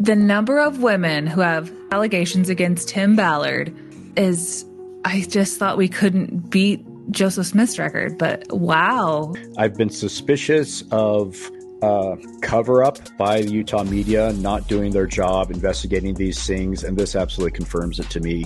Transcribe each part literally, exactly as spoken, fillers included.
The number of women who have allegations against Tim Ballard is, I just thought we couldn't beat Joseph Smith's record, but wow. I've been suspicious of uh, cover up by the Utah media, not doing their job, investigating these things, and this absolutely confirms it to me.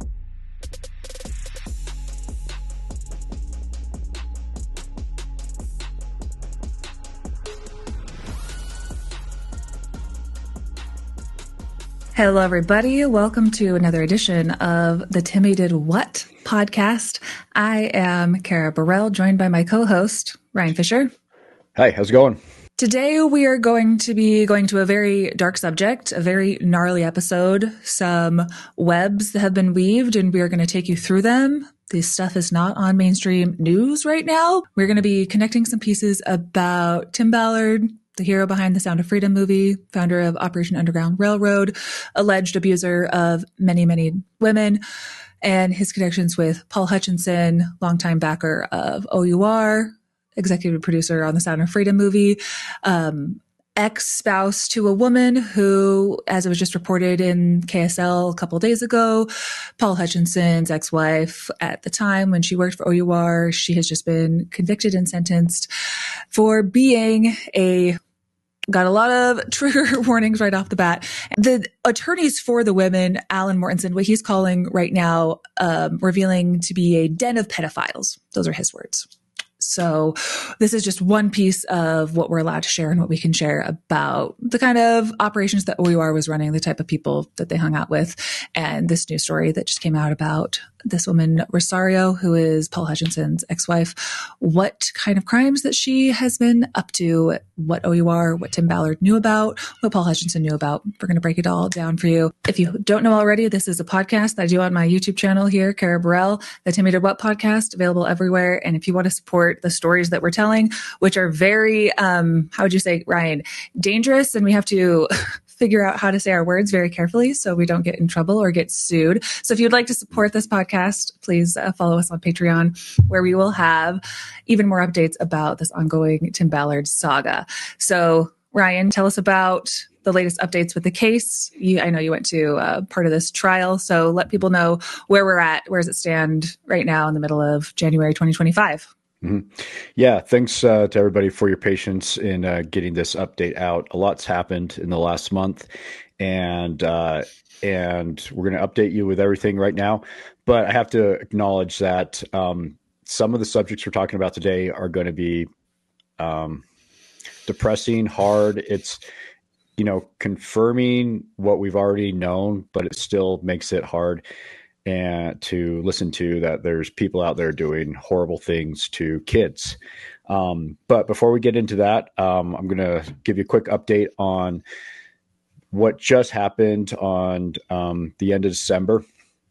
Hello, everybody. Welcome to another edition of the Timmy Did What podcast. I am Kara Burrell, joined by my co-host, Ryan Fisher. Hi, how's it going? Today, we are going to be going to a very dark subject, a very gnarly episode, some webs that have been weaved, and we are going to take you through them. This stuff is not on mainstream news right now. We're going to be connecting some pieces about Tim Ballard, the hero behind the Sound of Freedom movie, founder of Operation Underground Railroad, alleged abuser of many, many women, and his connections with Paul Hutchinson, longtime backer of O U R, executive producer on the Sound of Freedom movie, um, ex-spouse to a woman who, as it was just reported in K S L a couple of days ago, Paul Hutchinson's ex-wife at the time when she worked for O U R, she has just been convicted and sentenced for being a got a lot of trigger warnings right off the bat. The attorneys for the women, Alan Mortensen, what he's calling right now, um, revealing to be a den of pedophiles. Those are his words. So this is just one piece of what we're allowed to share and what we can share about the kind of operations that O U R was running, the type of people that they hung out with, and this new story that just came out about this woman, Rosario, who is Paul Hutchinson's ex-wife, what kind of crimes that she has been up to, what O U R, what Tim Ballard knew about, what Paul Hutchinson knew about. We're going to break it all down for you. If you don't know already, this is a podcast that I do on my YouTube channel here, Kara Burrell, the Timmy Did What podcast, available everywhere. And if you want to support the stories that we're telling, which are very, um, how would you say, Ryan, dangerous, and we have to figure out how to say our words very carefully so we don't get in trouble or get sued. So if you'd like to support this podcast, please uh, follow us on Patreon, where we will have even more updates about this ongoing Tim Ballard saga. So Ryan, tell us about the latest updates with the case. You, I know you went to uh, part of this trial, so let people know where we're at. Where does it stand right now in the middle of January twenty twenty-five? Mm-hmm. Yeah, thanks uh, to everybody for your patience in uh, getting this update out. A lot's happened in the last month, and uh, and we're going to update you with everything right now. But I have to acknowledge that um, some of the subjects we're talking about today are going to be um, depressing, hard. It's, you know, confirming what we've already known, but it still makes it hard and to listen to that there's people out there doing horrible things to kids. Um, but before we get into that, um, I'm going to give you a quick update on what just happened on um, the end of December.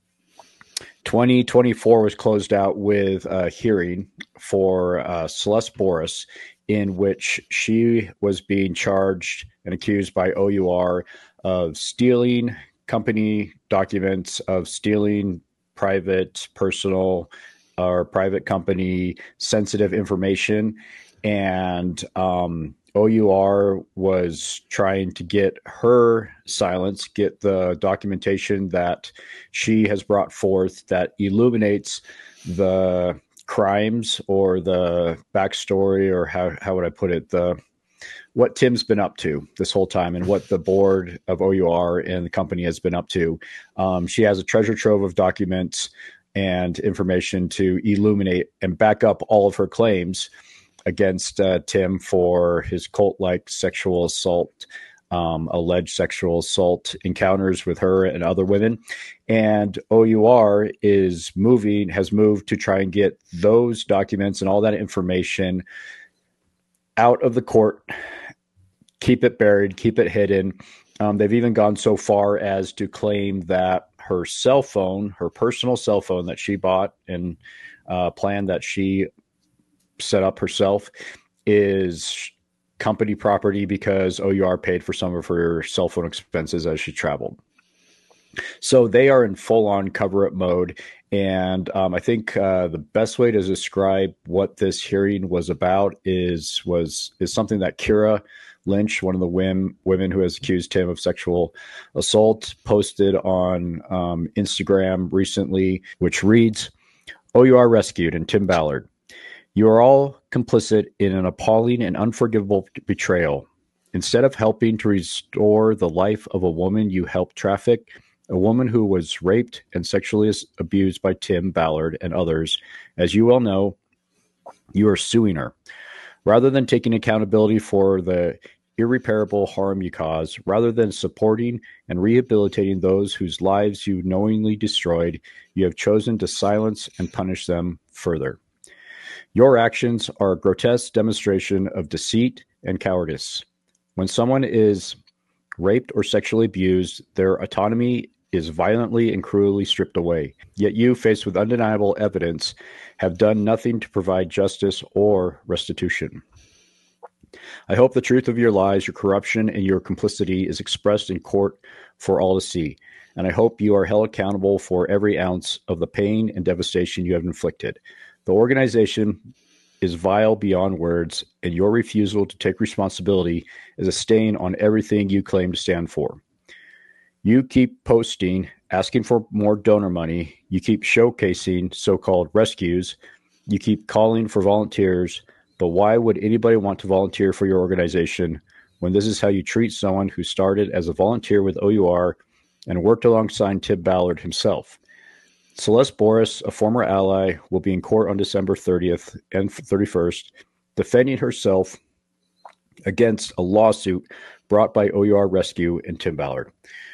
twenty twenty-four was closed out with a hearing for uh, Celeste Boris, in which she was being charged and accused by O U R of stealing company documents, of stealing private, personal, or private company sensitive information. And um, O U R was trying to get her silence, get the documentation that she has brought forth that illuminates the crimes or the backstory, or how, how would I put it, the what Tim's been up to this whole time and what the board of O U R and the company has been up to. Um, she has a treasure trove of documents and information to illuminate and back up all of her claims against uh, Tim for his cult-like sexual assault, um, alleged sexual assault encounters with her and other women. And O U R is moving, has moved to try and get those documents and all that information out of the court, keep it buried, keep it hidden. Um, they've even gone so far as to claim that her cell phone, her personal cell phone that she bought and uh, plan that she set up herself, is company property because O U R paid for some of her cell phone expenses as she traveled. So they are in full-on cover-up mode. And um, I think uh, the best way to describe what this hearing was about is was is something that Kira Lynch, one of the women, women who has accused Tim of sexual assault, posted on um, Instagram recently, which reads, "O U R rescued and Tim Ballard. You are all complicit in an appalling and unforgivable betrayal. Instead of helping to restore the life of a woman you helped traffic, a woman who was raped and sexually abused by Tim Ballard and others, as you well know, you are suing her. Rather than taking accountability for the irreparable harm you caused, rather than supporting and rehabilitating those whose lives you knowingly destroyed, you have chosen to silence and punish them further. Your actions are a grotesque demonstration of deceit and cowardice. When someone is raped or sexually abused, their autonomy is violently and cruelly stripped away. Yet you, faced with undeniable evidence, have done nothing to provide justice or restitution. I hope the truth of your lies, your corruption, and your complicity is expressed in court for all to see. And I hope you are held accountable for every ounce of the pain and devastation you have inflicted. The organization is vile beyond words, and your refusal to take responsibility is a stain on everything you claim to stand for. You keep posting, asking for more donor money. You keep showcasing so-called rescues. You keep calling for volunteers. But why would anybody want to volunteer for your organization when this is how you treat someone who started as a volunteer with O U R and worked alongside Tim Ballard himself? Celeste Boris, a former ally, will be in court on December thirtieth and thirty-first, defending herself against a lawsuit brought by O U R Rescue and Tim Ballard.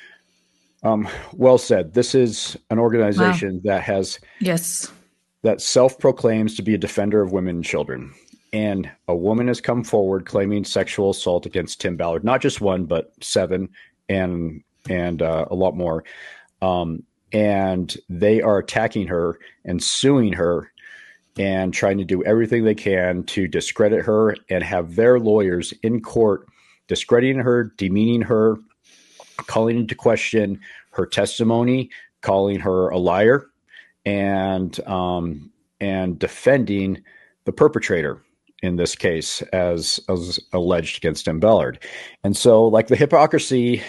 Um, well said. This is an organization wow. that has yes that self-proclaims to be a defender of women and children. And a woman has come forward claiming sexual assault against Tim Ballard, not just one, but seven and and uh, a lot more. Um, and they are attacking her and suing her and trying to do everything they can to discredit her and have their lawyers in court discrediting her, demeaning her, calling into question her testimony, calling her a liar, and um, and defending the perpetrator in this case as, as alleged against Tim Ballard. And so, like, the hypocrisy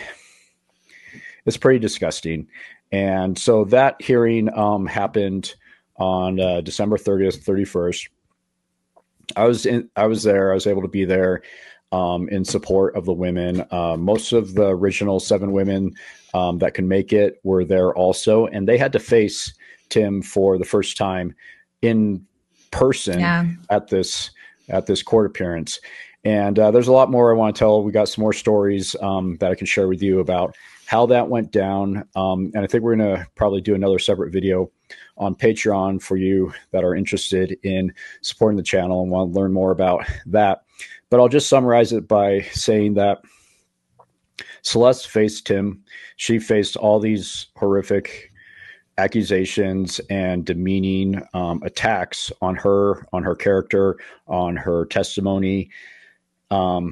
is pretty disgusting. And so that hearing um, happened on uh, December thirtieth, thirty-first. I was in, I was there. I was able to be there um, in support of the women. Uh, most of the original seven women um, that can make it were there also, and they had to face Tim for the first time in person yeah. at this at this court appearance. And uh, there's a lot more I want to tell. We got some more stories um, that I can share with you about how that went down. Um, and I think we're going to probably do another separate video on Patreon for you that are interested in supporting the channel and want to learn more about that. But I'll just summarize it by saying that Celeste faced Tim. She faced all these horrific accusations and demeaning um, attacks on her, on her character, on her testimony, um,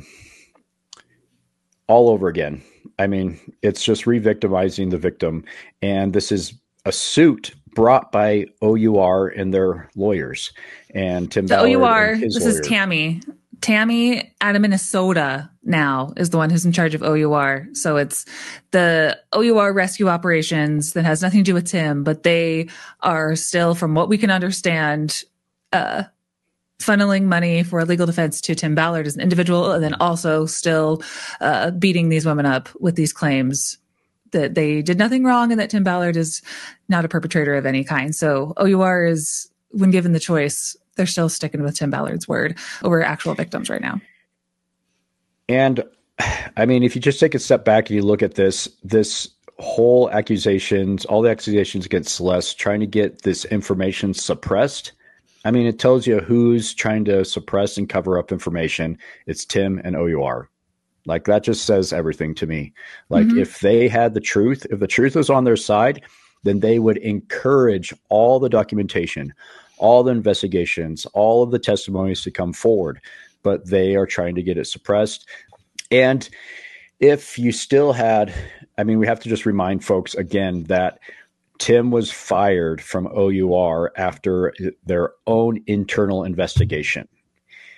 all over again. I mean, it's just re-victimizing the victim. And this is a suit brought by O U R and their lawyers. And Tim so Ballard O U R, and his this lawyer. is Tammy. Tammy out of Minnesota now is the one who's in charge of O U R. So it's the O U R rescue operations that has nothing to do with Tim, but they are still, from what we can understand, uh, funneling money for legal defense to Tim Ballard as an individual, and then also still uh, beating these women up with these claims that they did nothing wrong and that Tim Ballard is not a perpetrator of any kind. So O U R is, when given the choice, they're still sticking with Tim Ballard's word over actual victims right now. And I mean, if you just take a step back and you look at this, this whole accusations, all the accusations against Celeste, trying to get this information suppressed, I mean, it tells you who's trying to suppress and cover up information. It's Tim and O U R. Like, that just says everything to me. Like, mm-hmm. if they had the truth, if the truth was on their side, then they would encourage all the documentation, all the investigations, all of the testimonies to come forward. But they are trying to get it suppressed. And if you still had, I mean, we have to just remind folks again that Tim was fired from O U R after their own internal investigation.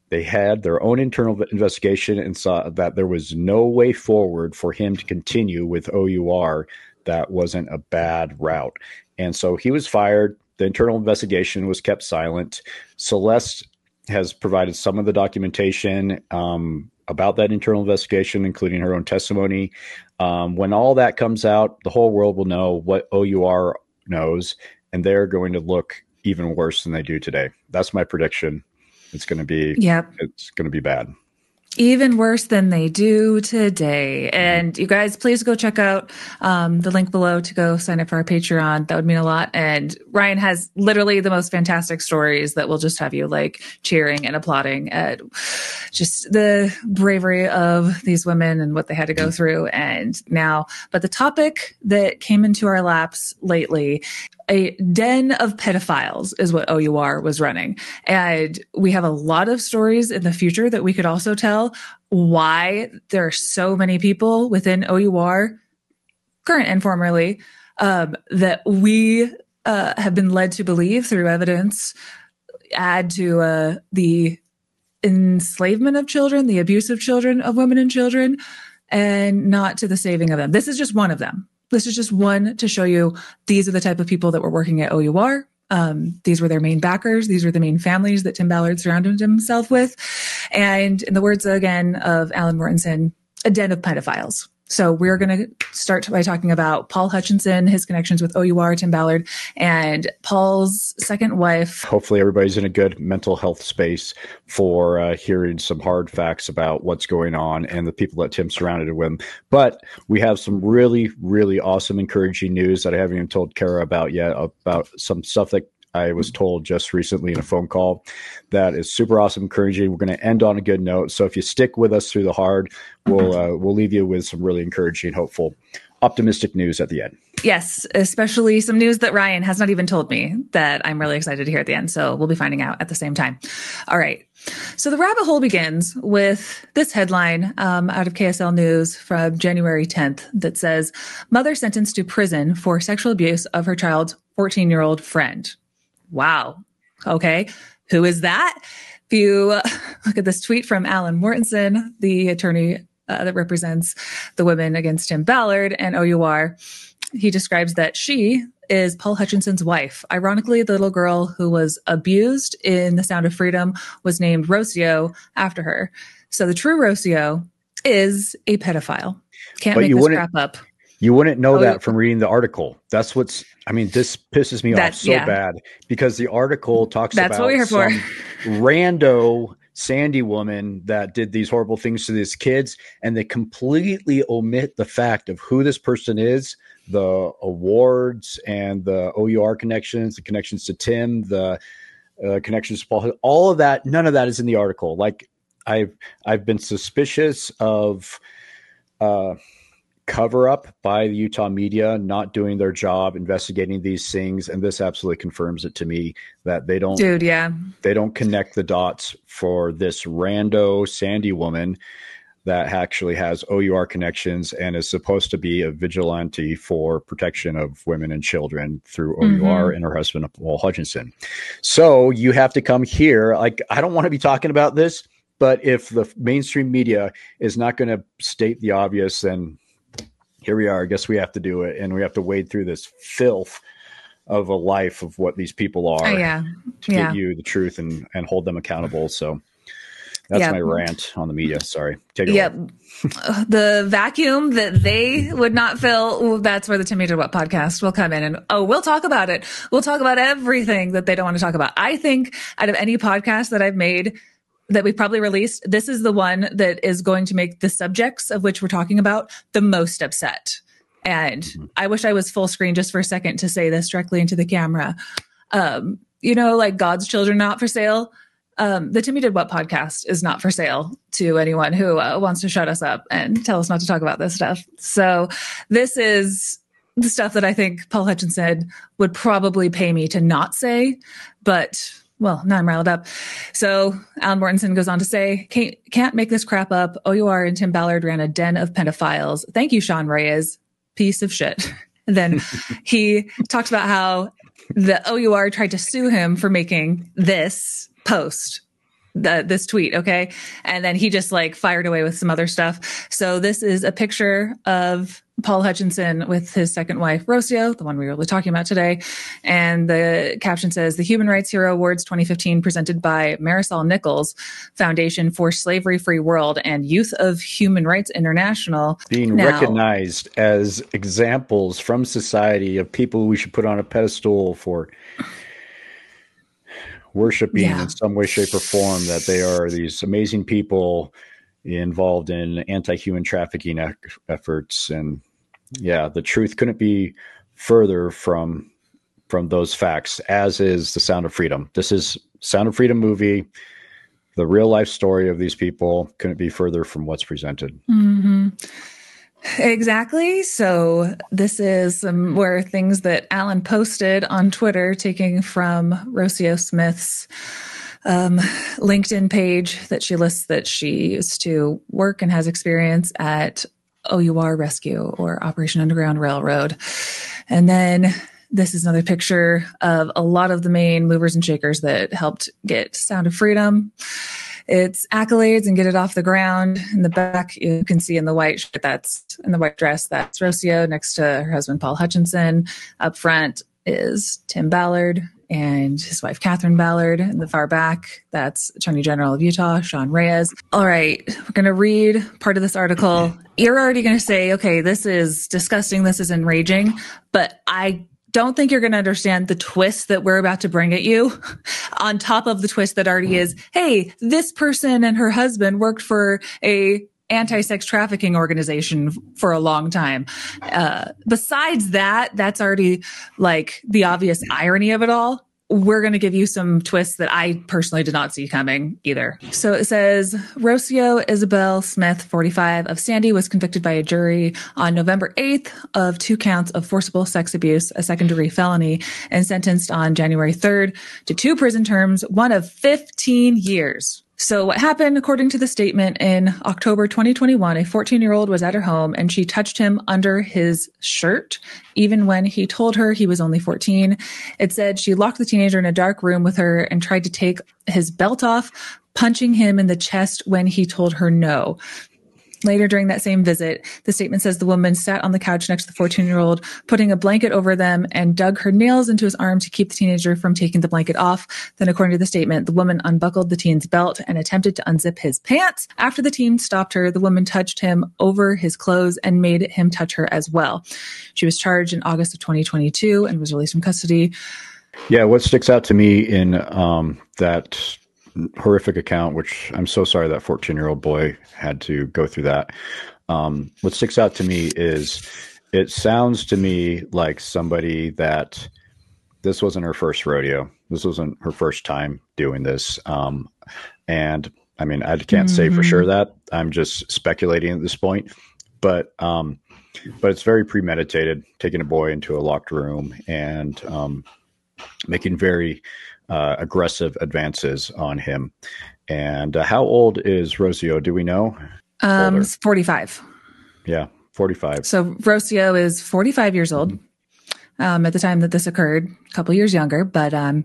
They had their own internal investigation and saw that there was no way forward for him to continue with O U R. That wasn't a bad route. And so he was fired. The internal investigation was kept silent. Celeste has provided some of the documentation um, about that internal investigation, including her own testimony. Um, when all that comes out, the whole world will know what O U R knows, and they're going to look even worse than they do today. That's my prediction. It's going to be, yep. It's going to be bad. Even worse than they do today. And you guys, please go check out um, the link below to go sign up for our Patreon. That would mean a lot. And Ryan has literally the most fantastic stories that will just have you like cheering and applauding at just the bravery of these women and what they had to go through. And now, but the topic that came into our laps lately, a den of pedophiles is what O U R was running. And we have a lot of stories in the future that we could also tell why there are so many people within O U R, current and formerly, um, that we uh, have been led to believe through evidence add to uh, the enslavement of children, the abuse of children, of women and children, and not to the saving of them. This is just one of them. This is just one to show you these are the type of people that were working at O U R. Um, these were their main backers. These were the main families that Tim Ballard surrounded himself with. And in the words, again, of Alan Mortensen, a den of pedophiles. So we're going to start by talking about Paul Hutchinson, his connections with O U R, Tim Ballard, and Paul's second wife. Hopefully everybody's in a good mental health space for uh, hearing some hard facts about what's going on and the people that Tim surrounded with. But we have some really, really awesome, encouraging news that I haven't even told Kara about yet, about some stuff that I was told just recently in a phone call that is super awesome, encouraging. We're going to end on a good note. So if you stick with us through the hard, we'll uh, we'll leave you with some really encouraging, hopeful, optimistic news at the end. Yes, especially some news that Ryan has not even told me that I'm really excited to hear at the end. So we'll be finding out at the same time. All right. So the rabbit hole begins with this headline um, out of K S L News from January tenth that says, mother sentenced to prison for sexual abuse of her child's fourteen-year-old friend. Wow. Okay. Who is that? If you uh, look at this tweet from Alan Mortensen, the attorney uh, that represents the women against Tim Ballard and O U R, he describes that she is Paul Hutchinson's wife. Ironically, the little girl who was abused in The Sound of Freedom was named Rocio after her. So the true Rocio is a pedophile. Can't But make you this wouldn't- crap up. You wouldn't know Oh, that you- from reading the article. That's what's, I mean, this pisses me That- off so yeah. bad because the article talks That's about what we're here for. some rando Sandy woman that did these horrible things to these kids, and they completely omit the fact of who this person is, the awards and the O U R connections, the connections to Tim, the uh, connections to Paul, all of that. None of that is in the article. Like I've, I've been suspicious of, uh, cover up by the Utah media, not doing their job, investigating these things. And this absolutely confirms it to me that they don't, Dude, yeah. they don't connect the dots for this rando Sandy woman that actually has O U R connections and is supposed to be a vigilante for protection of women and children through O U R mm-hmm. and her husband, Paul Hutchinson. So you have to come here. Like, I don't want to be talking about this, but if the mainstream media is not going to state the obvious, then here we are. I guess we have to do it. And we have to wade through this filth of a life of what these people are oh, yeah. to yeah. get you the truth and, and hold them accountable. So that's yep. my rant on the media. Sorry. Take it yep. away. The vacuum that they would not fill, that's where the Timmy Did What podcast will come in. And, oh, we'll talk about it. We'll talk about everything that they don't want to talk about. I think out of any podcast that I've made, that we've probably released, this is the one that is going to make the subjects of which we're talking about the most upset. And mm-hmm. I wish I was full screen just for a second to say this directly into the camera. Um, you know, like God's Children Not for Sale. Um, the Timmy Did What podcast is not for sale to anyone who uh, wants to shut us up and tell us not to talk about this stuff. So this is the stuff that I think Paul Hutchinson would probably pay me to not say, but well, now I'm riled up. So Alan Mortensen goes on to say, can't, can't make this crap up. O U R and Tim Ballard ran a den of pedophiles. Thank you, Sean Reyes. Piece of shit. And then he talks about how the O U R tried to sue him for making this post. the, this tweet. Okay. And then he just like fired away with some other stuff. So this is a picture of Paul Hutchinson with his second wife, Rocio, the one we were talking about today. And the caption says, the Human Rights Hero Awards twenty fifteen presented by Marisol Nichols Foundation for Slavery-Free World and Youth of Human Rights International. Being now, recognized as examples from society of people we should put on a pedestal for worshiping yeah. in some way, shape, or form, that they are these amazing people involved in anti-human trafficking e- efforts. And yeah, the truth couldn't be further from from those facts, as is The Sound of Freedom. This is Sound of Freedom movie. The real life story of these people couldn't be further from what's presented. Mm-hmm. Exactly. So this is um, where things that Alan posted on Twitter, taking from Rocio Smith's um, LinkedIn page that she lists that she used to work and has experience at O U R Rescue or Operation Underground Railroad. And then this is another picture of a lot of the main movers and shakers that helped get Sound of Freedom its accolades and get it off the ground. In the back, you can see in the white shirt, that's in the white dress, that's Rocio next to her husband, Paul Hutchinson. Up front is Tim Ballard and his wife, Catherine Ballard. In the far back, that's Attorney General of Utah, Sean Reyes. All right, we're going to read part of this article. You're already going to say, okay, this is disgusting, this is enraging, but I don't think you're going to understand the twist that we're about to bring at you on top of the twist that already is, hey, this person and her husband worked for a anti-sex trafficking organization for a long time. Uh, besides that, that's already like the obvious irony of it all. We're going to give you some twists that I personally did not see coming either. So it says, Rocio Isabel Smith, forty-five, of Sandy, was convicted by a jury on November eighth of two counts of forcible sex abuse, a second-degree felony, and sentenced on January third to two prison terms, one of fifteen years. So what happened, according to the statement, in October twenty twenty-one, a fourteen-year-old was at her home and she touched him under his shirt, even when he told her he was only fourteen. It said she locked the teenager in a dark room with her and tried to take his belt off, punching him in the chest when he told her no. Later during that same visit, the statement says the woman sat on the couch next to the fourteen-year-old, putting a blanket over them and dug her nails into his arm to keep the teenager from taking the blanket off. Then, according to the statement, the woman unbuckled the teen's belt and attempted to unzip his pants. After the teen stopped her, the woman touched him over his clothes and made him touch her as well. She was charged in August of twenty twenty-two and was released from custody. Yeah, what sticks out to me in um, that horrific account, which I'm so sorry that fourteen-year-old boy had to go through that. Um, what sticks out to me is it sounds to me like somebody that this wasn't her first rodeo. This wasn't her first time doing this. Um, and I mean, I can't mm-hmm. say for sure that. I'm just speculating at this point. But um, but it's very premeditated, taking a boy into a locked room and um, making very Uh, aggressive advances on him. And uh, how old is Rocio? Do we know? Um, forty-five. Yeah, forty-five. So Rocio is forty-five years old mm-hmm. um, at the time that this occurred, a couple years younger. But um,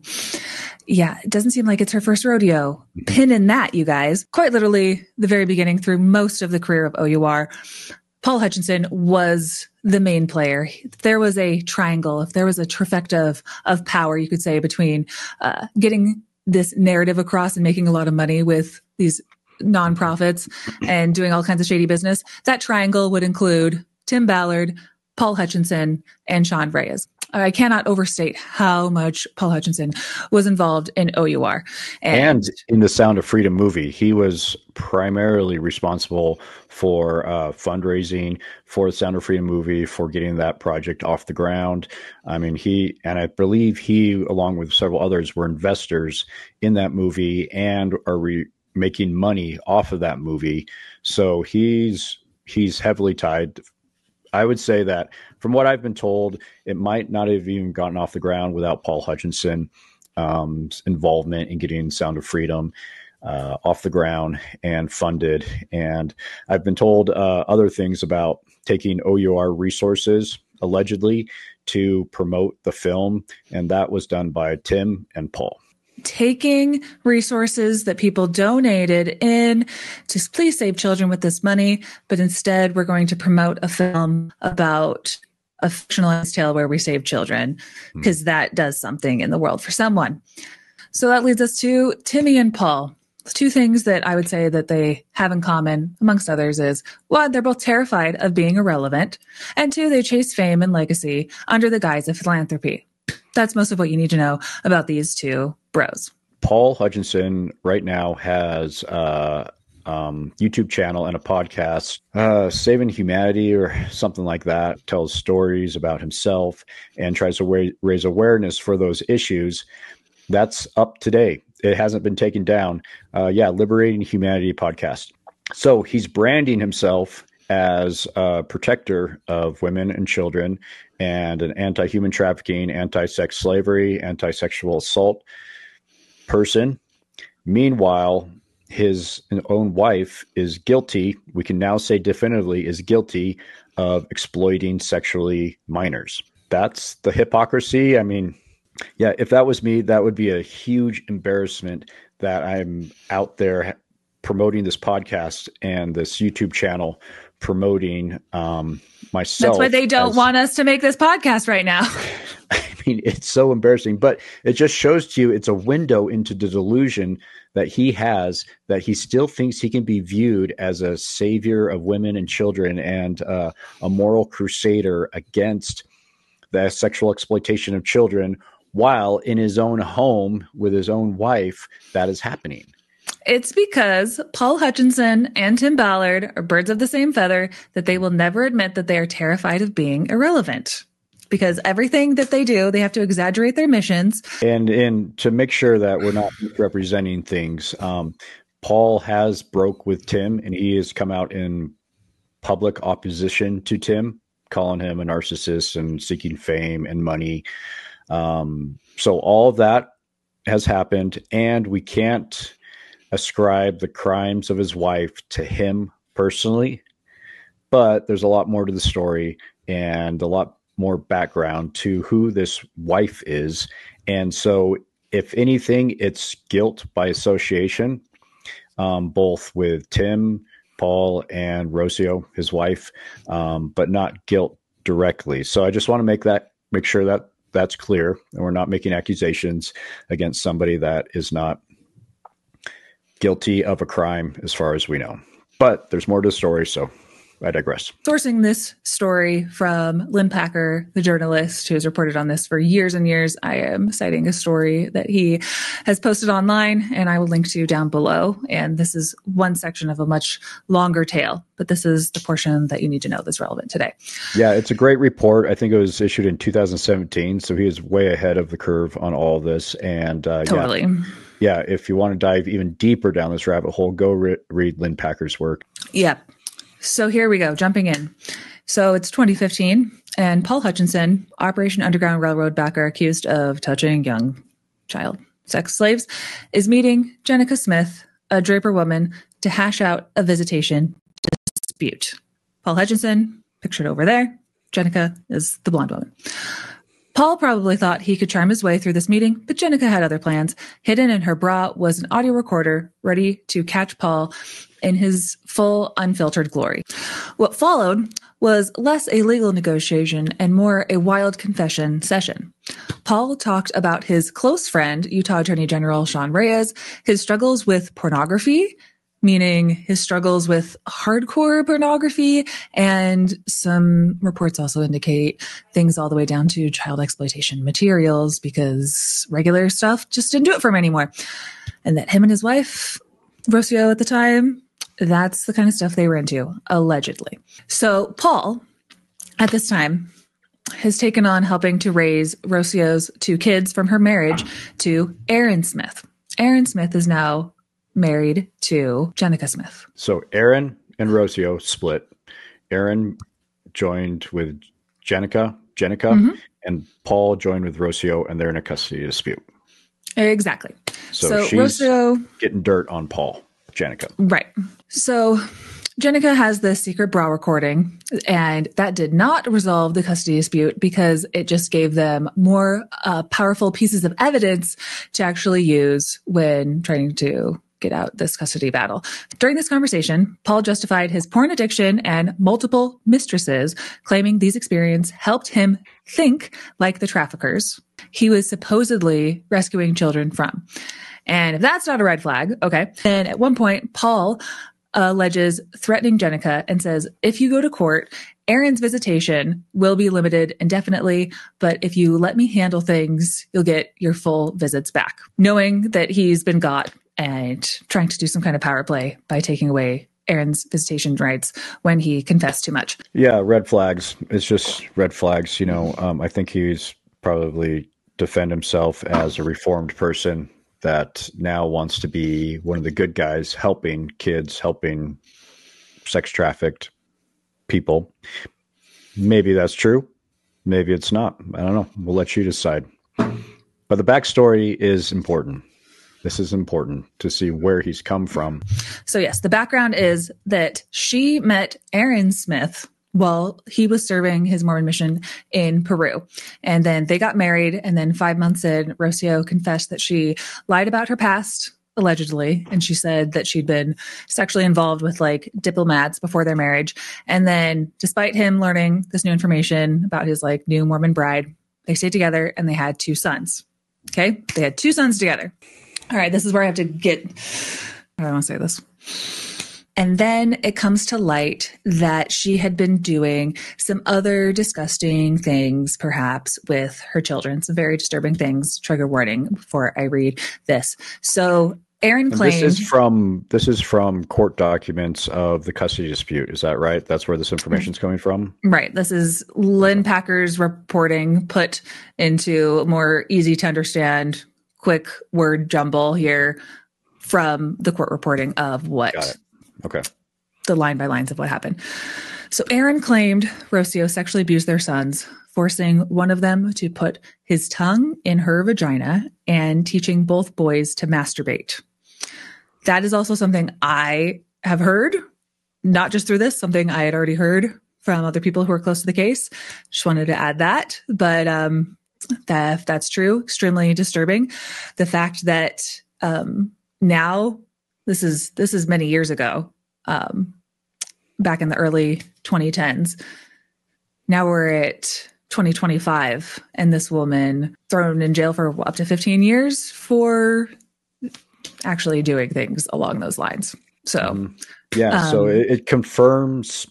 yeah, it doesn't seem like it's her first rodeo. Mm-hmm. Pin in that, you guys. Quite literally, the very beginning through most of the career of O U R, Paul Hutchinson was the main player. If there was a triangle, if there was a trifecta of, of power, you could say, between uh, getting this narrative across and making a lot of money with these nonprofits and doing all kinds of shady business, that triangle would include Tim Ballard, Paul Hutchinson, and Sean Reyes. I cannot overstate how much Paul Hutchinson was involved in O U R. And, and in the Sound of Freedom movie, he was primarily responsible for uh, fundraising for the Sound of Freedom movie, for getting that project off the ground. I mean, he, and I believe he, along with several others, were investors in that movie and are re- making money off of that movie. So he's, he's heavily tied. I would say that from what I've been told, it might not have even gotten off the ground without Paul Hutchinson um, involvement in getting Sound of Freedom uh, off the ground and funded. And I've been told uh, other things about taking O U R resources, allegedly, to promote the film. And that was done by Tim and Paul. taking resources that people donated in to please save children with this money, but instead we're going to promote a film about a fictionalized tale where we save children, because mm. that does something in the world for someone. So that leads us to Timmy and Paul. Two things that I would say that they have in common, amongst others, is one, they're both terrified of being irrelevant, and two, they chase fame and legacy under the guise of philanthropy. That's most of what you need to know about these two bros. Paul Hutchinson right now has a um, YouTube channel and a podcast, uh, Saving Humanity or something like that, tells stories about himself and tries to wa- raise awareness for those issues. That's up today. It hasn't been taken down. Uh, yeah, Liberating Humanity podcast. So he's branding himself as a protector of women and children and an anti-human trafficking, anti-sex slavery, anti-sexual assault person. Meanwhile, his own wife is guilty, we can now say definitively, is guilty of exploiting sexually minors. That's the hypocrisy. I mean, yeah, if that was me, that would be a huge embarrassment that I'm out there promoting this podcast and this YouTube channel, promoting um, myself. That's why they don't as, want us to make this podcast right now. I mean, it's so embarrassing, but it just shows to you it's a window into the delusion that he has, that he still thinks he can be viewed as a savior of women and children and uh, a moral crusader against the sexual exploitation of children, while in his own home with his own wife, that is happening. It's because Paul Hutchinson and Tim Ballard are birds of the same feather, that they will never admit that they are terrified of being irrelevant. Because everything that they do, they have to exaggerate their missions. And and to make sure that we're not representing things, um, Paul has broke with Tim, and he has come out in public opposition to Tim, calling him a narcissist and seeking fame and money. Um, so all of that has happened, and we can't ascribe the crimes of his wife to him personally, but there's a lot more to the story and a lot more background to who this wife is. And so if anything, it's guilt by association, um, both with Tim, Paul, and Rocio, his wife, um, but not guilt directly. So I just want to make that, make sure that that's clear, and we're not making accusations against somebody that is not guilty of a crime as far as we know. But there's more to the story, so I digress. Sourcing this story from Lynn Packer, the journalist who has reported on this for years and years, I am citing a story that he has posted online, and I will link to down below. And this is one section of a much longer tale, but this is the portion that you need to know that's relevant today. Yeah, it's a great report. I think it was issued in two thousand seventeen, so he is way ahead of the curve on all of this. And uh, totally. Yeah. Yeah, if you want to dive even deeper down this rabbit hole, go re- read Lynn Packer's work. Yeah. So here we go, jumping in. So it's twenty fifteen, and Paul Hutchinson, Operation Underground Railroad backer accused of touching young child sex slaves, is meeting Jenica Smith, a Draper woman, to hash out a visitation dispute. Paul Hutchinson, pictured over there. Jenica is the blonde woman. Paul probably thought he could charm his way through this meeting, but Jenica had other plans. Hidden in her bra was an audio recorder ready to catch Paul in his full, unfiltered glory. What followed was less a legal negotiation and more a wild confession session. Paul talked about his close friend, Utah Attorney General Sean Reyes, his struggles with pornography, meaning his struggles with hardcore pornography, and some reports also indicate things all the way down to child exploitation materials, because regular stuff just didn't do it for him anymore. And that him and his wife, Rocio at the time, that's the kind of stuff they were into, allegedly. So Paul, at this time, has taken on helping to raise Rocio's two kids from her marriage to Aaron Smith. Aaron Smith is now married to Jenica Smith. So Aaron and Rocio split. Aaron joined with Jenica, Jenica, mm-hmm. and Paul joined with Rocio, and they're in a custody dispute. Exactly. So, so she's Rocio, getting dirt on Paul, Jenica. Right. So Jenica has the secret bra recording, and that did not resolve the custody dispute because it just gave them more uh, powerful pieces of evidence to actually use when trying to get out this custody battle. During this conversation, Paul justified his porn addiction and multiple mistresses, claiming these experiences helped him think like the traffickers he was supposedly rescuing children from. And if that's not a red flag, okay. And at one point, Paul alleges threatening Jenica and says, if you go to court, Aaron's visitation will be limited indefinitely, but if you let me handle things, you'll get your full visits back. Knowing that he's been got and trying to do some kind of power play by taking away Aaron's visitation rights when he confessed too much. Yeah, red flags. It's just red flags. You know, um, I think he's probably defend himself as a reformed person that now wants to be one of the good guys, helping kids, helping sex trafficked people. Maybe that's true. Maybe it's not. I don't know. We'll let you decide. But the backstory is important. This is important to see where he's come from. So yes, the background is that she met Aaron Smith while he was serving his Mormon mission in Peru. And then they got married. And then five months in, Rocio confessed that she lied about her past, allegedly. And she said that she'd been sexually involved with like diplomats before their marriage. And then despite him learning this new information about his like new Mormon bride, they stayed together and they had two sons. Okay. They had two sons together. All right. This is where I have to get, how do I want to say this? And then it comes to light that she had been doing some other disgusting things, perhaps with her children, some very disturbing things. Trigger warning before I read this. So Aaron claimed, this is from this is from court documents of the custody dispute. Is that right? That's where this information is coming from? Right. This is Lynn Packer's reporting put into more easy to understand, quick word jumble here from the court reporting of what. Got it. Okay. The line by lines of what happened. So Aaron claimed Rocio sexually abused their sons, forcing one of them to put his tongue in her vagina and teaching both boys to masturbate. That is also something I have heard, not just through this, something I had already heard from other people who are close to the case. Just wanted to add that. But um, that, if that's true, extremely disturbing. The fact that um, now, this is this is many years ago, um, back in the early twenty tens. Now we're at twenty twenty-five, and this woman thrown in jail for up to fifteen years for actually doing things along those lines. So, um, yeah, um, so it, it confirms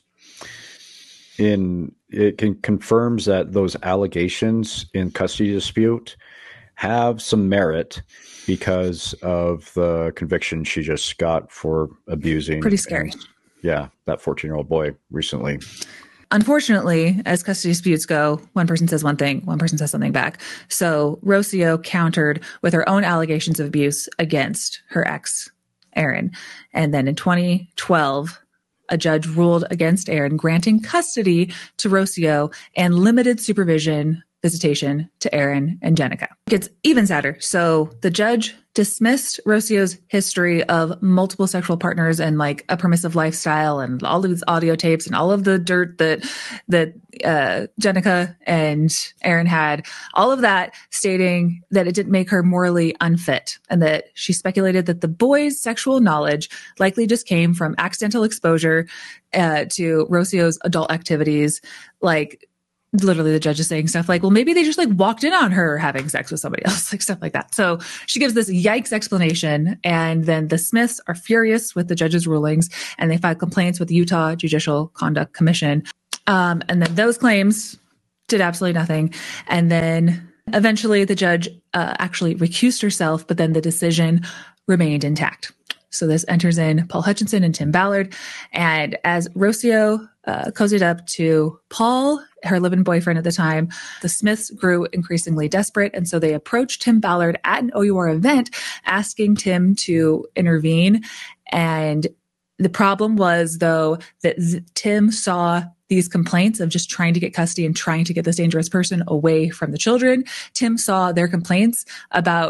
in it can confirms that those allegations in custody dispute have some merit because of the conviction she just got for abusing. Pretty scary. And, yeah, that fourteen-year-old boy recently. Unfortunately, as custody disputes go, one person says one thing, one person says something back. So Rocio countered with her own allegations of abuse against her ex, Aaron. And then in twenty twelve, a judge ruled against Aaron, granting custody to Rocio and limited supervision visitation to Aaron and Jenica. It gets even sadder. So the judge dismissed Rocio's history of multiple sexual partners and like a permissive lifestyle and all of these audio tapes and all of the dirt that that uh, Jenica and Aaron had, all of that, stating that it didn't make her morally unfit and that she speculated that the boys' sexual knowledge likely just came from accidental exposure uh, to Rocio's adult activities, like literally the judge is saying stuff like, well, maybe they just like walked in on her having sex with somebody else, like stuff like that. So she gives this yikes explanation. And then the Smiths are furious with the judge's rulings and they filed complaints with the Utah Judicial Conduct Commission. Um, and then those claims did absolutely nothing. And then eventually the judge uh, actually recused herself, but then the decision remained intact. So this enters in Paul Hutchinson and Tim Ballard. And as Rocio uh, cozied up to Paul, her live-in boyfriend at the time, the Smiths grew increasingly desperate. And so they approached Tim Ballard at an O U R event, asking Tim to intervene. And the problem was, though, that Z- Tim saw these complaints of just trying to get custody and trying to get this dangerous person away from the children. Tim saw their complaints about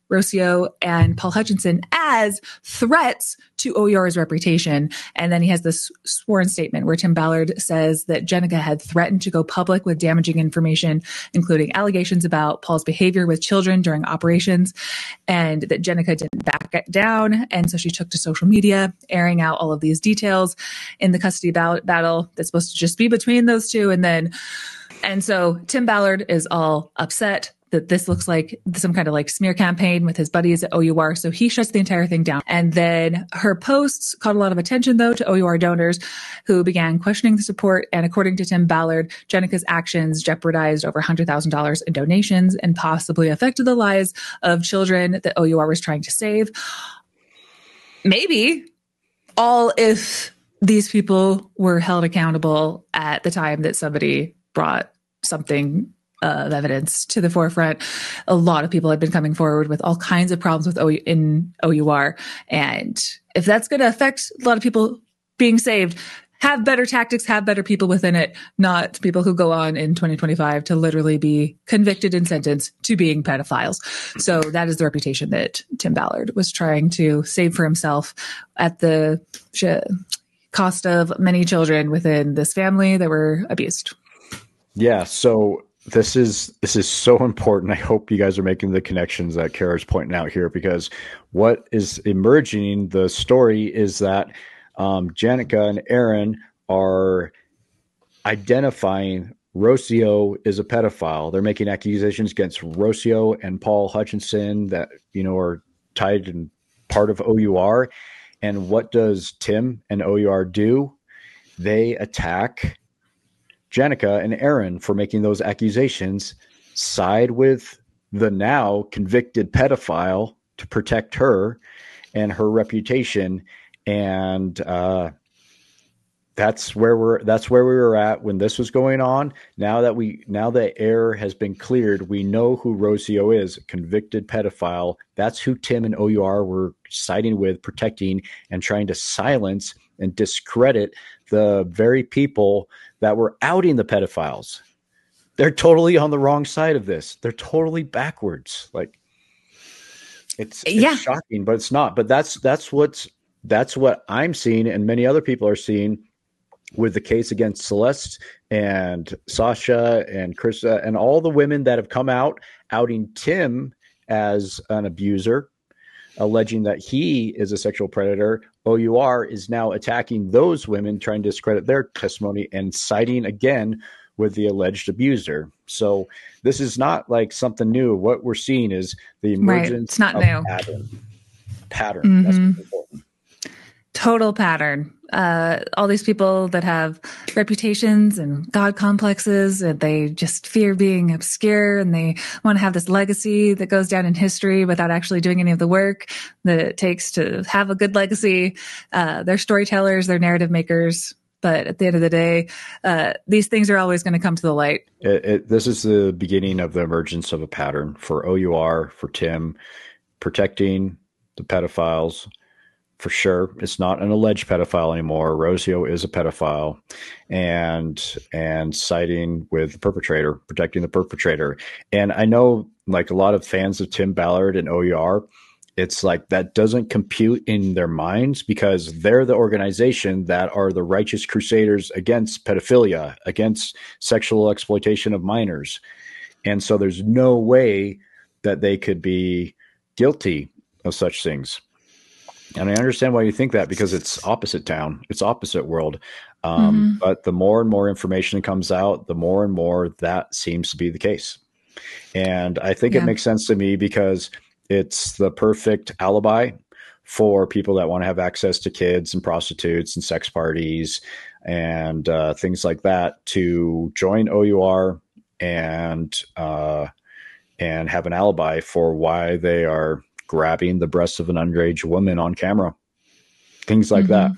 Rocio and Paul Hutchinson as threats to O U R's reputation. And then he has this sworn statement where Tim Ballard says that Jenica had threatened to go public with damaging information, including allegations about Paul's behavior with children during operations, and that Jenica didn't back down. And so she took to social media, airing out all of these details in the custody ball- battle that's supposed to just be between those two. And then, and so Tim Ballard is all upset that this looks like some kind of like smear campaign with his buddies at O U R. So he shuts the entire thing down. And then her posts caught a lot of attention, though, to O U R donors who began questioning the support. And according to Tim Ballard, Jenica's actions jeopardized over one hundred thousand dollars in donations and possibly affected the lives of children that O U R was trying to save. Maybe all if these people were held accountable at the time that somebody brought something of evidence to the forefront. A lot of people had been coming forward with all kinds of problems with O U in O U R. And if that's going to affect a lot of people being saved, have better tactics, have better people within it, not people who go on in twenty twenty-five to literally be convicted and sentenced to being pedophiles. So that is the reputation that Tim Ballard was trying to save for himself at the cost of many children within this family that were abused. Yeah. So This is this is so important. I hope you guys are making the connections that Kara's pointing out here, because what is emerging, the story is that um, Jenica and Aaron are identifying Rocio is a pedophile. They're making accusations against Rocio and Paul Hutchinson that, you know, are tied and part of O U R. And what does Tim and O U R do? They attack Jenica and Aaron for making those accusations, side with the now convicted pedophile to protect her and her reputation. And uh, that's where we're, that's where we were at when this was going on. Now that we, now that air has been cleared, we know who Rocio is, a convicted pedophile. That's who Tim and O U R were siding with, protecting, and trying to silence and discredit the very people that were outing the pedophiles. They're totally on the wrong side of this. They're totally backwards. Like it's, it's yeah. shocking, but it's not. But that's that's what's that's what I'm seeing, and many other people are seeing with the case against Celeste and Sasha and Krista and all the women that have come out outing Tim as an abuser, alleging that he is a sexual predator. O U R is now attacking those women, trying to discredit their testimony and siding again with the alleged abuser. So this is not like something new. What we're seeing is the emergence right. It's not of new. pattern. Pattern. Mm-hmm. That's what's important. Total pattern. Uh, all these people that have reputations and God complexes, and they just fear being obscure, and they want to have this legacy that goes down in history without actually doing any of the work that it takes to have a good legacy. Uh, they're storytellers, they're narrative makers. But at the end of the day, uh, these things are always going to come to the light. It, it, this is the beginning of the emergence of a pattern for O U R, for Tim, protecting the pedophiles. For sure, it's not an alleged pedophile anymore. Rocio is a pedophile, and and siding with the perpetrator, protecting the perpetrator. And I know, like a lot of fans of Tim Ballard and O U R, it's like that doesn't compute in their minds because they're the organization that are the righteous crusaders against pedophilia, against sexual exploitation of minors. And so there's no way that they could be guilty of such things. And I understand why you think that, because it's opposite town, it's opposite world. Um, mm-hmm. But the more and more information comes out, the more and more that seems to be the case. And I think yeah. it makes sense to me because it's the perfect alibi for people that want to have access to kids and prostitutes and sex parties and uh, things like that to join O U R and uh, and have an alibi for why they are grabbing the breasts of an underage woman on camera, things like mm-hmm. that.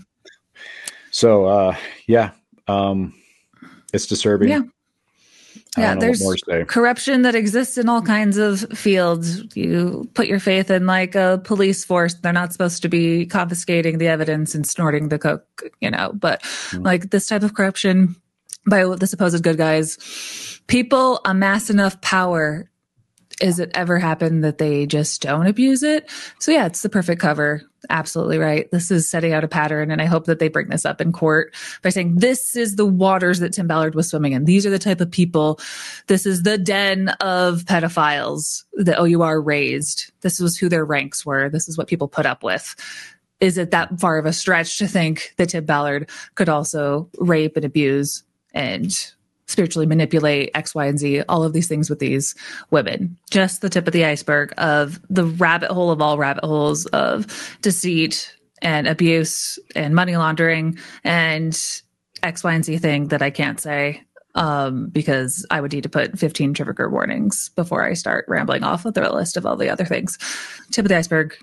So, uh, yeah, um, it's disturbing. Yeah. Yeah, there's corruption that exists in all kinds of fields. You put your faith in like a police force. They're not supposed to be confiscating the evidence and snorting the coke, you know, but mm-hmm. like this type of corruption by the supposed good guys, people amass enough power Is it ever happened that they just don't abuse it? So yeah, it's the perfect cover. Absolutely right. This is setting out a pattern, and I hope that they bring this up in court by saying this is the waters that Tim Ballard was swimming in. These are the type of people. This is the den of pedophiles that O U R raised. This was who their ranks were. This is what people put up with. Is it that far of a stretch to think that Tim Ballard could also rape and abuse and spiritually manipulate X, Y, and Z, all of these things with these women? Just the tip of the iceberg of the rabbit hole of all rabbit holes of deceit and abuse and money laundering and X, Y, and Z thing that I can't say um, because I would need to put fifteen trigger warnings before I start rambling off with the list of all the other things. Tip of the iceberg.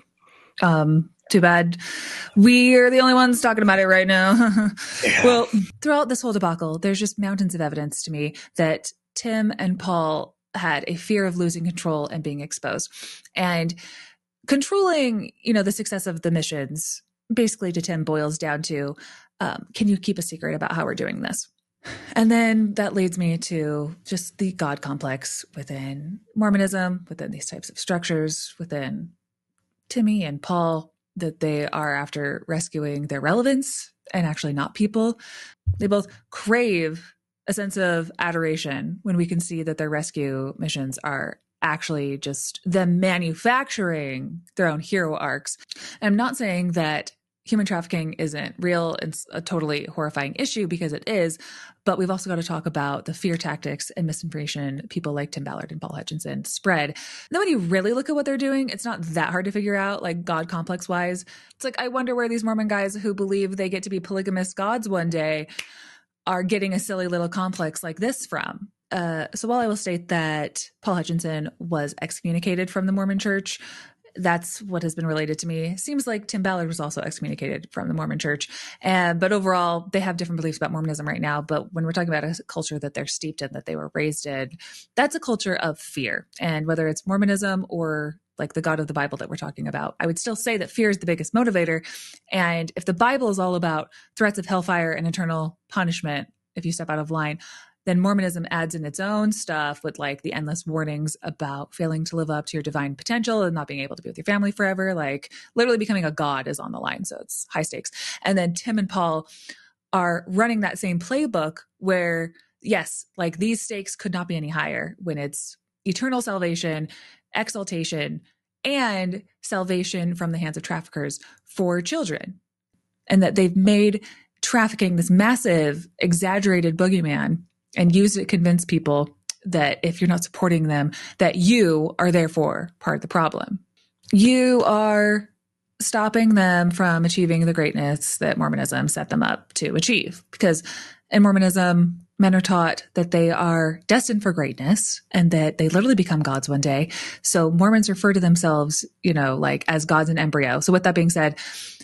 Um, Too bad we're the only ones talking about it right now. Yeah. Well, throughout this whole debacle, there's just mountains of evidence to me that Tim and Paul had a fear of losing control and being exposed. And controlling, you know, the success of the missions, basically to Tim boils down to, um, can you keep a secret about how we're doing this? And then that leads me to just the God complex within Mormonism, within these types of structures, within Timmy and Paul, that they are after rescuing their relevance and actually not people. They both crave a sense of adoration when we can see that their rescue missions are actually just them manufacturing their own hero arcs. And I'm not saying that human trafficking isn't real. It's a totally horrifying issue because it is, but we've also got to talk about the fear tactics and misinformation people like Tim Ballard and Paul Hutchinson spread. And then when you really look at what they're doing, it's not that hard to figure out, like God complex wise. It's like, I wonder where these Mormon guys who believe they get to be polygamous gods one day are getting a silly little complex like this from. Uh, so while I will state that Paul Hutchinson was excommunicated from the Mormon Church, that's what has been related to me. Seems like Tim Ballard was also excommunicated from the Mormon Church. And, but overall, they have different beliefs about Mormonism right now. But when we're talking about a culture that they're steeped in, that they were raised in, that's a culture of fear. And whether it's Mormonism or like the God of the Bible that we're talking about, I would still say that fear is the biggest motivator. And if the Bible is all about threats of hellfire and eternal punishment, if you step out of line, then Mormonism adds in its own stuff with like the endless warnings about failing to live up to your divine potential and not being able to be with your family forever. Like literally becoming a god is on the line. So it's high stakes. And then Tim and Paul are running that same playbook where, yes, like these stakes could not be any higher when it's eternal salvation, exaltation, and salvation from the hands of traffickers for children. And that they've made trafficking this massive, exaggerated boogeyman and used it to convince people that if you're not supporting them, that you are therefore part of the problem. You are stopping them from achieving the greatness that Mormonism set them up to achieve. Because in Mormonism, men are taught that they are destined for greatness and that they literally become gods one day. So Mormons refer to themselves, you know, like as gods in embryo. So with that being said,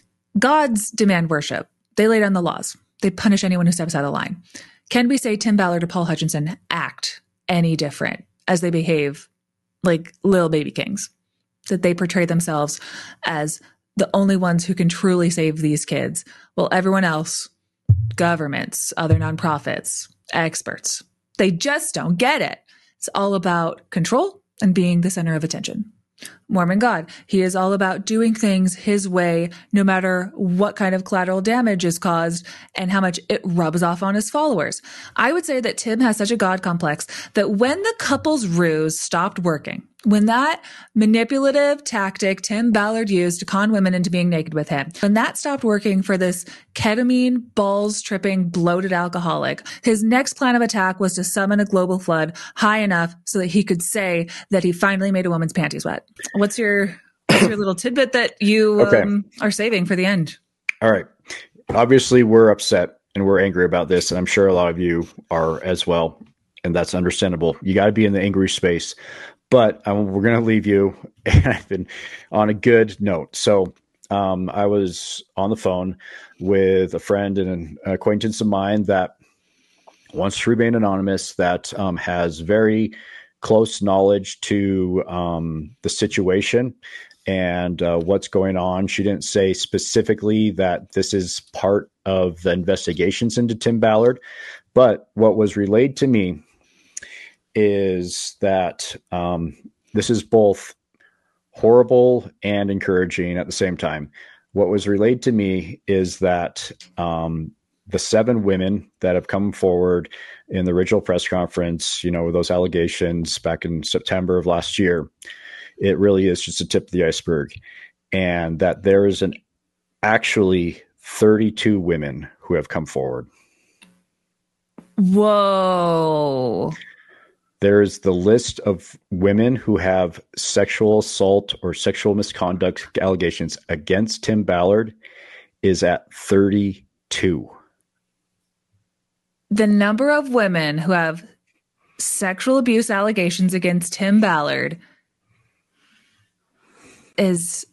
gods demand worship. They lay down the laws. They punish anyone who steps out of line. Can we say Tim Ballard or Paul Hutchinson act any different as they behave like little baby kings? That they portray themselves as the only ones who can truly save these kids, while everyone else, governments, other nonprofits, experts, they just don't get it. It's all about control and being the center of attention. Mormon God, he is all about doing things his way, no matter what kind of collateral damage is caused and how much it rubs off on his followers. I would say that Tim has such a God complex that when the couple's ruse stopped working, when that manipulative tactic Tim Ballard used to con women into being naked with him, when that stopped working for this ketamine, balls-tripping, bloated alcoholic, his next plan of attack was to summon a global flood high enough so that he could say that he finally made a woman's panties wet. What's your what's your little tidbit that you okay. um, are saving for the end? All right. Obviously, we're upset and we're angry about this, and I'm sure a lot of you are as well, and that's understandable. You got to be in the angry space. But um, we're going to leave you and I've been on a good note. So um, I was on the phone with a friend and an acquaintance of mine that wants to remain anonymous, that um, has very close knowledge to um, the situation and uh, what's going on. She didn't say specifically that this is part of the investigations into Tim Ballard, but what was relayed to me is that um, this is both horrible and encouraging at the same time. What was relayed to me is that um, the seven women that have come forward in the original press conference, you know, those allegations back in September of last year, it really is just the tip of the iceberg. And that there is an actually thirty-two women who have come forward. Whoa. There is the list of women who have sexual assault or sexual misconduct allegations against Tim Ballard is at thirty-two. The number of women who have sexual abuse allegations against Tim Ballard is,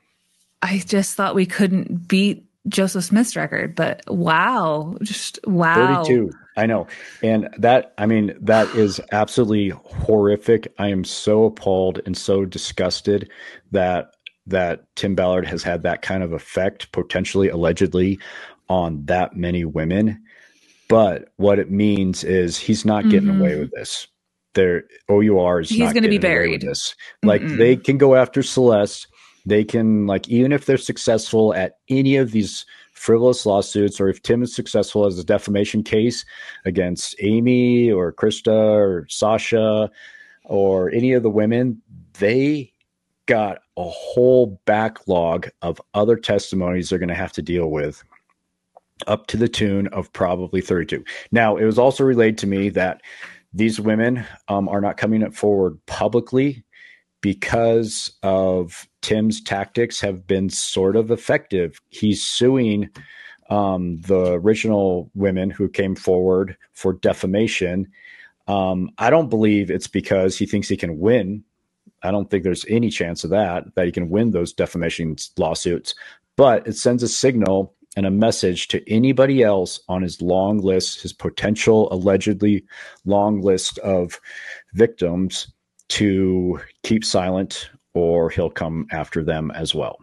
I just thought we couldn't beat Joseph Smith's record, but wow, just wow. thirty-two. I know. And that, I mean, that is absolutely horrific. I am so appalled and so disgusted that, that Tim Ballard has had that kind of effect, potentially, allegedly, on that many women. But what it means is he's not getting mm-hmm. away with this. There, O U R is he's not going to be getting away buried. with this. Like Mm-mm. they can go after Celeste. They can, like, even if they're successful at any of these frivolous lawsuits, or if Tim is successful as a defamation case against Amy or Krista or Sasha or any of the women, they got a whole backlog of other testimonies they're going to have to deal with, up to the tune of probably thirty-two. Now, it was also relayed to me that these women um, are not coming up forward publicly because of Tim's tactics have been sort of effective. He's suing um, the original women who came forward for defamation. Um, I don't believe it's because he thinks he can win. I don't think there's any chance of that, that he can win those defamation lawsuits. But it sends a signal and a message to anybody else on his long list, his potential allegedly long list of victims, to keep silent, or he'll come after them as well.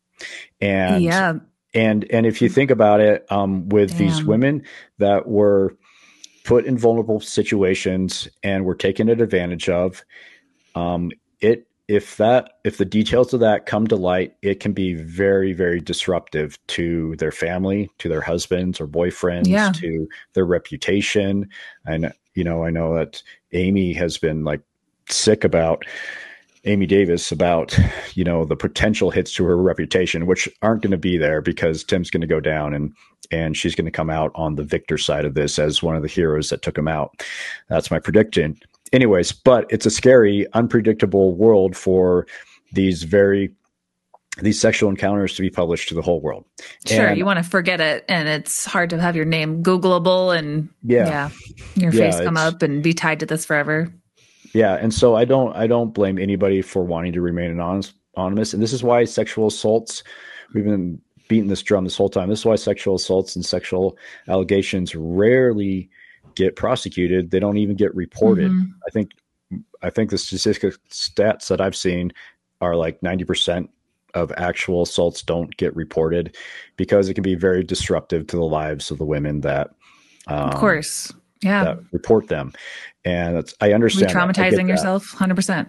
And yeah. and and if you think about it, um, with Damn. these women that were put in vulnerable situations and were taken advantage of, um, it if that if the details of that come to light, it can be very, very disruptive to their family, to their husbands or boyfriends, yeah. to their reputation. And you know, I know that Amy has been like sick about Amy Davis about, you know, the potential hits to her reputation, which aren't going to be there because Tim's going to go down and, and she's going to come out on the victor side of this as one of the heroes that took him out. That's my prediction. Anyways, but it's a scary, unpredictable world for these very, these sexual encounters to be published to the whole world. Sure. And, you want to forget it, and it's hard to have your name Googleable and yeah, yeah your yeah, face come up and be tied to this forever. Yeah. And so I don't, I don't blame anybody for wanting to remain anonymous, anonymous. And this is why sexual assaults, we've been beating this drum this whole time. This is why sexual assaults and sexual allegations rarely get prosecuted. They don't even get reported. Mm-hmm. I think, I think the statistic stats that I've seen are like ninety percent of actual assaults don't get reported because it can be very disruptive to the lives of the women that, um, of course, yeah, that report them. And it's, I understand re-traumatizing yourself one hundred percent.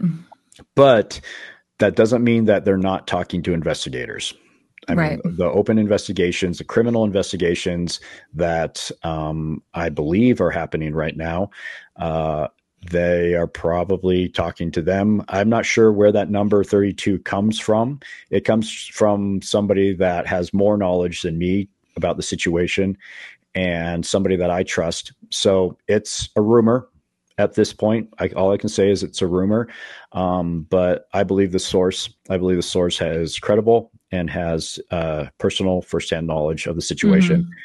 But that doesn't mean that they're not talking to investigators. I right. mean, the open investigations, the criminal investigations that um, I believe are happening right now, uh, they are probably talking to them. I'm not sure where that number thirty-two comes from. It comes from somebody that has more knowledge than me about the situation and somebody that I trust. So it's a rumor. At this point, I, all I can say is it's a rumor, um, but I believe the source. I believe the source has credible and has uh, personal firsthand knowledge of the situation. Mm-hmm.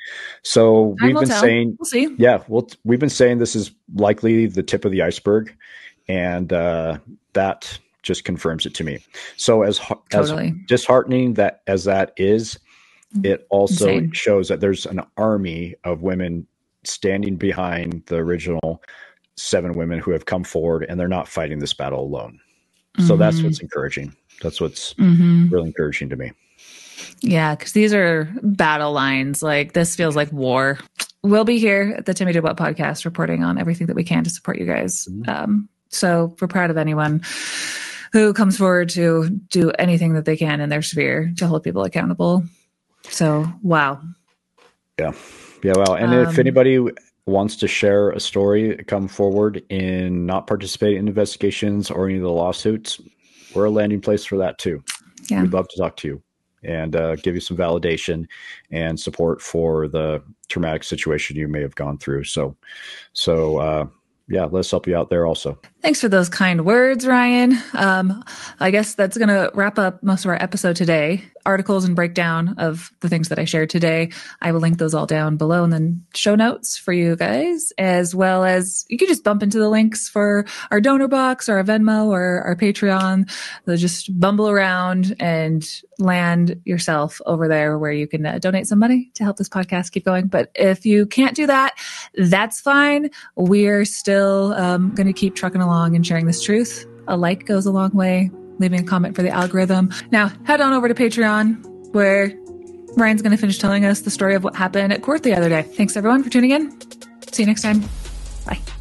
So Time we've been tell. saying, we'll see. yeah, well, we've been saying this is likely the tip of the iceberg, and uh, that just confirms it to me. So as totally. as disheartening that as that is, it also Insane. shows that there's an army of women standing behind the original seven women who have come forward, and they're not fighting this battle alone. Mm-hmm. So that's what's encouraging. That's what's mm-hmm. really encouraging to me. Yeah, because these are battle lines. Like, this feels like war. We'll be here at the Timmy Did What podcast reporting on everything that we can to support you guys. Mm-hmm. Um, so if we're proud of anyone who comes forward to do anything that they can in their sphere to hold people accountable. So, wow. Yeah. Yeah. Wow. And um, if anybody wants to share a story, come forward in not participating in investigations or any of the lawsuits, we're a landing place for that too. Yeah. We'd love to talk to you and uh, give you some validation and support for the traumatic situation you may have gone through. So, so uh, yeah, let's help you out there also. Thanks for those kind words, Ryan. Um, I guess that's going to wrap up most of our episode today. Articles and breakdown of the things that I shared today, I will link those all down below and then show notes for you guys, as well as you can just bump into the links for our donor box or our Venmo or our Patreon. So just bumble around and land yourself over there where you can uh, donate some money to help this podcast keep going. But if you can't do that, that's fine. We're still um, going to keep trucking along and sharing this truth. A like goes a long way. Leaving a comment for the algorithm. Now, head on over to Patreon, where Ryan's going to finish telling us the story of what happened at court the other day. Thanks, everyone, for tuning in. See you next time. Bye.